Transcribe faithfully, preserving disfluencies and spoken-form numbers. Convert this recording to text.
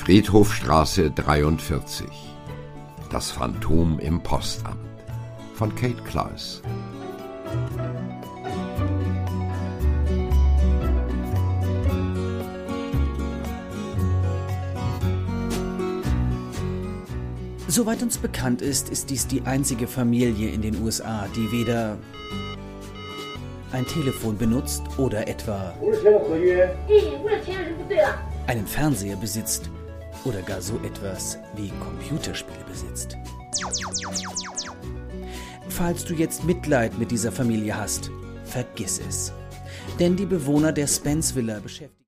Friedhofstraße dreiundvierzig. Das Phantom im Postamt von Kate Klaus. Soweit uns bekannt ist, ist dies die einzige Familie in den U S A, die weder ein Telefon benutzt oder etwa einen Fernseher besitzt oder gar so etwas wie Computerspiele besitzt. Falls du jetzt Mitleid mit dieser Familie hast, vergiss es. Denn die Bewohner der Spence Villa beschäftigen